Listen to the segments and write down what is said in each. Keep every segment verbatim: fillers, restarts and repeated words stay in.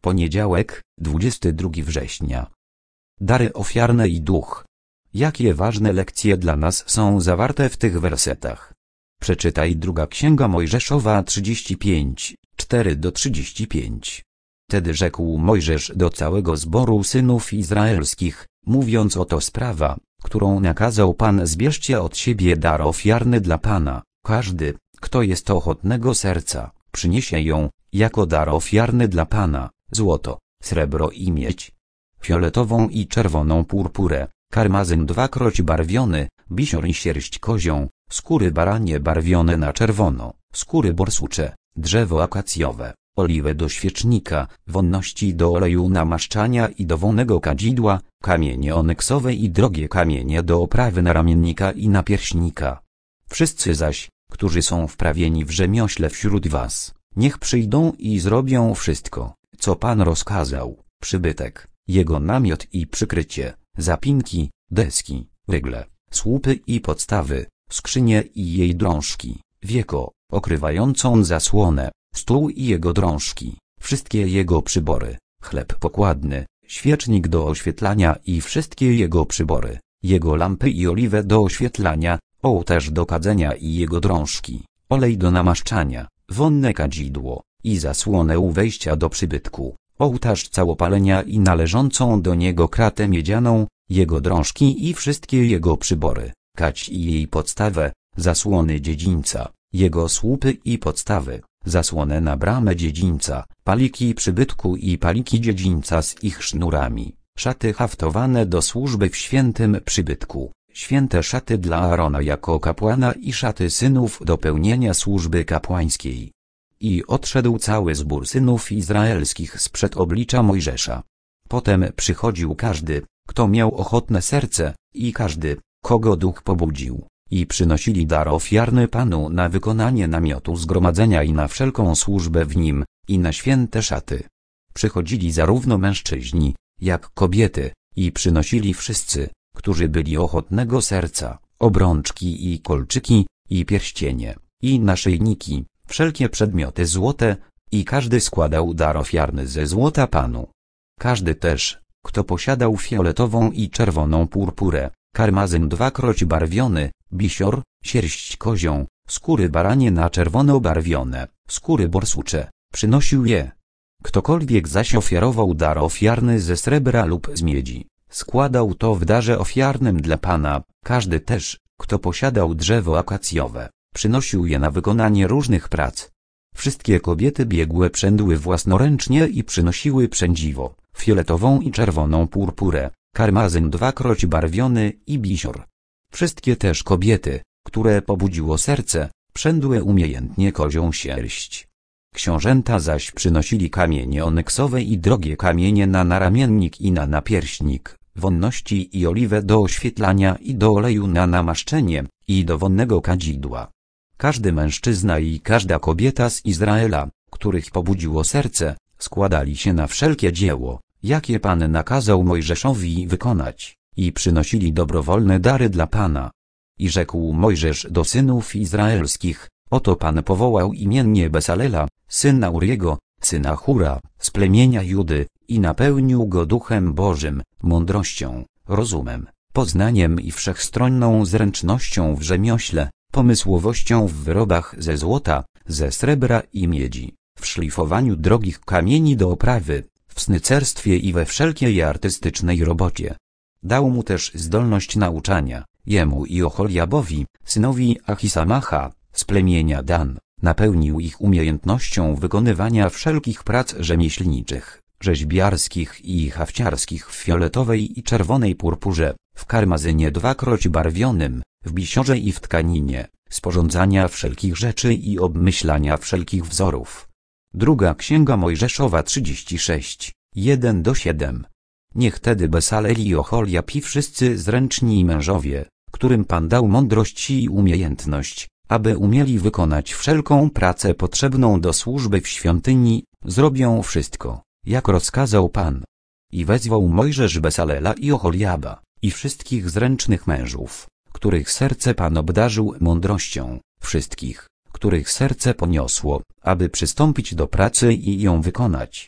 Poniedziałek, dwudziestego drugiego września. Dary ofiarne i duch. Jakie ważne lekcje dla nas są zawarte w tych wersetach? Przeczytaj druga Księga Mojżeszowa trzydzieści pięć, cztery do trzydziestu pięciu. Wtedy rzekł Mojżesz do całego zboru synów izraelskich, mówiąc: oto sprawa, którą nakazał Pan: zbierzcie od siebie dar ofiarny dla Pana, każdy, kto jest ochotnego serca, przyniesie ją, jako dar ofiarny dla Pana, złoto, srebro i miedź, fioletową i czerwoną purpurę, karmazyn dwakroć barwiony, bisior i sierść kozią, skóry baranie barwione na czerwono, skóry borsucze, drzewo akacjowe, oliwę do świecznika, wonności do oleju namaszczania i do wonnego kadzidła, kamienie onyksowe i drogie kamienie do oprawy naramiennika i napierśnika. Wszyscy zaś, którzy są wprawieni w rzemiośle wśród was, niech przyjdą i zrobią wszystko, co Pan rozkazał: przybytek, jego namiot i przykrycie, zapinki, deski, rygle, słupy i podstawy, skrzynię i jej drążki, wieko, okrywającą zasłonę, stół i jego drążki, wszystkie jego przybory, chleb pokładny, świecznik do oświetlania i wszystkie jego przybory, jego lampy i oliwę do oświetlania, ołtarz do kadzenia i jego drążki, olej do namaszczania, wonne kadzidło i zasłonę u wejścia do przybytku, ołtarz całopalenia i należącą do niego kratę miedzianą, jego drążki i wszystkie jego przybory, kadź i jej podstawę, zasłony dziedzińca, jego słupy i podstawy, zasłonę na bramę dziedzińca, paliki przybytku i paliki dziedzińca z ich sznurami, szaty haftowane do służby w świętym przybytku, święte szaty dla Aarona jako kapłana i szaty synów do pełnienia służby kapłańskiej. I odszedł cały zbór synów izraelskich sprzed oblicza Mojżesza. Potem przychodził każdy, kto miał ochotne serce, i każdy, kogo duch pobudził, i przynosili dar ofiarny Panu na wykonanie namiotu zgromadzenia i na wszelką służbę w nim, i na święte szaty. Przychodzili zarówno mężczyźni, jak kobiety, i przynosili wszyscy, którzy byli ochotnego serca, obrączki i kolczyki, i pierścienie, i naszyjniki, wszelkie przedmioty złote, i każdy składał dar ofiarny ze złota Panu. Każdy też, kto posiadał fioletową i czerwoną purpurę, karmazyn dwakroć barwiony, bisior, sierść kozią, skóry baranie na czerwono barwione, skóry borsucze, przynosił je. Ktokolwiek zaś ofiarował dar ofiarny ze srebra lub z miedzi, składał to w darze ofiarnym dla Pana. Każdy też, kto posiadał drzewo akacjowe, przynosił je na wykonanie różnych prac. Wszystkie kobiety biegłe przędły własnoręcznie i przynosiły przędziwo, fioletową i czerwoną purpurę, karmazyn dwakroć barwiony i bisior. Wszystkie też kobiety, które pobudziło serce, przędły umiejętnie kozią sierść. Książęta zaś przynosili kamienie onyksowe i drogie kamienie na naramiennik i na napierśnik, wonności i oliwę do oświetlania i do oleju na namaszczenie, i do wonnego kadzidła. Każdy mężczyzna i każda kobieta z Izraela, których pobudziło serce, składali się na wszelkie dzieło, jakie Pan nakazał Mojżeszowi wykonać, i przynosili dobrowolne dary dla Pana. I rzekł Mojżesz do synów izraelskich: oto Pan powołał imiennie Besalela, syna Uriego, syna Hura, z plemienia Judy, i napełnił go Duchem Bożym, mądrością, rozumem, poznaniem i wszechstronną zręcznością w rzemiośle, pomysłowością w wyrobach ze złota, ze srebra i miedzi, w szlifowaniu drogich kamieni do oprawy, w snycerstwie i we wszelkiej artystycznej robocie. Dał mu też zdolność nauczania, jemu i Oholiabowi, synowi Achisamacha, z plemienia Dan, napełnił ich umiejętnością wykonywania wszelkich prac rzemieślniczych, rzeźbiarskich i hafciarskich w fioletowej i czerwonej purpurze, w karmazynie dwakroć barwionym, w bisiorze i w tkaninie, sporządzania wszelkich rzeczy i obmyślania wszelkich wzorów. Druga Księga Mojżeszowa trzydzieści sześć, jeden do siódmego. Niech tedy Besalel i Oholiab i wszyscy zręczni mężowie, którym Pan dał mądrość i umiejętność, aby umieli wykonać wszelką pracę potrzebną do służby w świątyni, zrobią wszystko, jak rozkazał Pan. I wezwał Mojżesz Besalela i Oholiaba, i wszystkich zręcznych mężów, których serce Pan obdarzył mądrością, wszystkich, których serce poniosło, aby przystąpić do pracy i ją wykonać.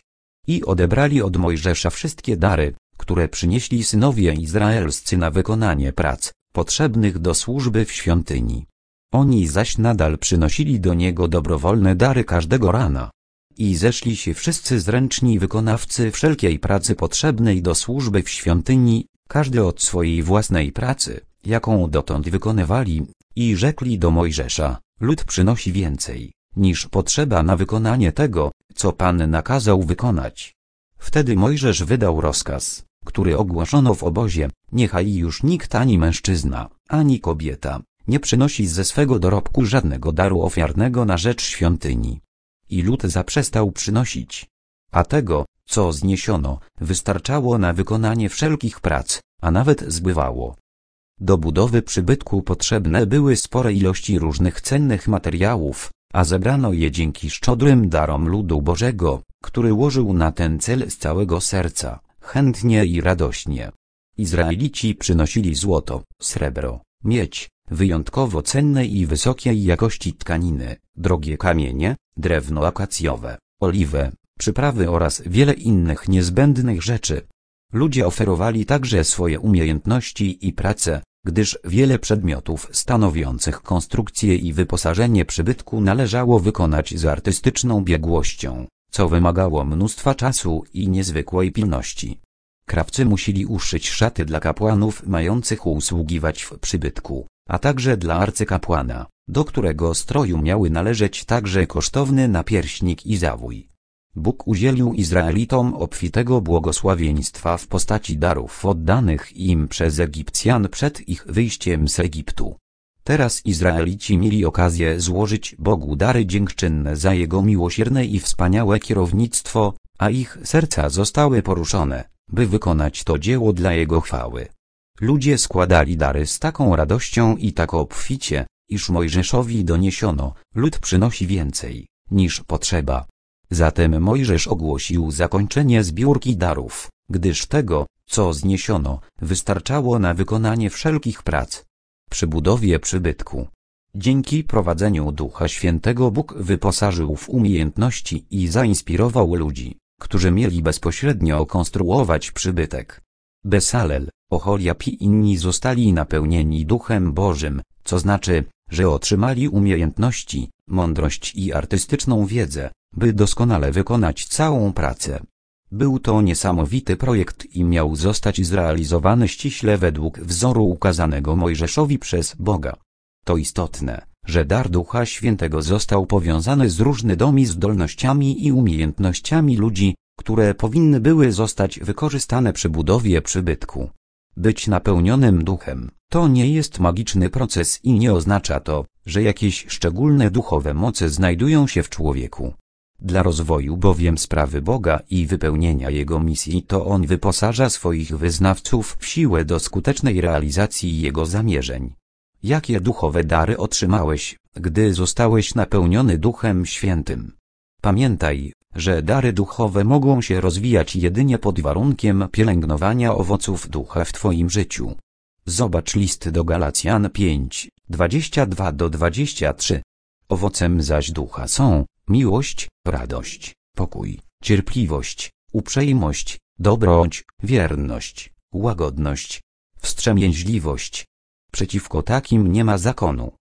i odebrali od Mojżesza wszystkie dary, które przynieśli synowie izraelscy na wykonanie prac potrzebnych do służby w świątyni. Oni zaś nadal przynosili do niego dobrowolne dary każdego rana. I zeszli się wszyscy zręczni wykonawcy wszelkiej pracy potrzebnej do służby w świątyni, każdy od swojej własnej pracy, jaką dotąd wykonywali, i rzekli do Mojżesza: lud przynosi więcej, niż potrzeba na wykonanie tego, co Pan nakazał wykonać. Wtedy Mojżesz wydał rozkaz, który ogłoszono w obozie: niechaj już nikt, ani mężczyzna, ani kobieta, nie przynosi ze swego dorobku żadnego daru ofiarnego na rzecz świątyni. I lud zaprzestał przynosić. A tego, co zniesiono, wystarczało na wykonanie wszelkich prac, a nawet zbywało. Do budowy przybytku potrzebne były spore ilości różnych cennych materiałów, a zebrano je dzięki szczodrym darom ludu Bożego, który łożył na ten cel z całego serca, chętnie i radośnie. Izraelici przynosili złoto, srebro, miedź, wyjątkowo cenne i wysokiej jakości tkaniny, drogie kamienie, drewno akacjowe, oliwę, przyprawy oraz wiele innych niezbędnych rzeczy. Ludzie oferowali także swoje umiejętności i pracę, gdyż wiele przedmiotów stanowiących konstrukcję i wyposażenie przybytku należało wykonać z artystyczną biegłością, co wymagało mnóstwa czasu i niezwykłej pilności. Krawcy musieli uszyć szaty dla kapłanów mających usługiwać w przybytku, a także dla arcykapłana, do którego stroju miały należeć także kosztowny napierśnik i zawój. Bóg udzielił Izraelitom obfitego błogosławieństwa w postaci darów oddanych im przez Egipcjan przed ich wyjściem z Egiptu. Teraz Izraelici mieli okazję złożyć Bogu dary dziękczynne za Jego miłosierne i wspaniałe kierownictwo, a ich serca zostały poruszone, by wykonać to dzieło dla Jego chwały. Ludzie składali dary z taką radością i tak obficie, iż Mojżeszowi doniesiono: lud przynosi więcej, niż potrzeba. Zatem Mojżesz ogłosił zakończenie zbiórki darów, gdyż tego, co zniesiono, wystarczało na wykonanie wszelkich prac przy budowie przybytku. Dzięki prowadzeniu Ducha Świętego Bóg wyposażył w umiejętności i zainspirował ludzi, którzy mieli bezpośrednio konstruować przybytek. Besalel, Oholiab i inni zostali napełnieni Duchem Bożym, co znaczy, że otrzymali umiejętności, mądrość i artystyczną wiedzę, by doskonale wykonać całą pracę. Był to niesamowity projekt i miał zostać zrealizowany ściśle według wzoru ukazanego Mojżeszowi przez Boga. To istotne, że dar Ducha Świętego został powiązany z różnymi zdolnościami i umiejętnościami ludzi, które powinny były zostać wykorzystane przy budowie przybytku. Być napełnionym duchem to nie jest magiczny proces i nie oznacza to, że jakieś szczególne duchowe moce znajdują się w człowieku. Dla rozwoju bowiem sprawy Boga i wypełnienia Jego misji to On wyposaża swoich wyznawców w siłę do skutecznej realizacji Jego zamierzeń. Jakie duchowe dary otrzymałeś, gdy zostałeś napełniony Duchem Świętym? Pamiętaj, że dary duchowe mogą się rozwijać jedynie pod warunkiem pielęgnowania owoców ducha w Twoim życiu. Zobacz list do Galacjan pięć, dwadzieścia dwa do dwudziestu trzech. Owocem zaś ducha są miłość, radość, pokój, cierpliwość, uprzejmość, dobroć, wierność, łagodność, wstrzemięźliwość. Przeciwko takim nie ma zakonu.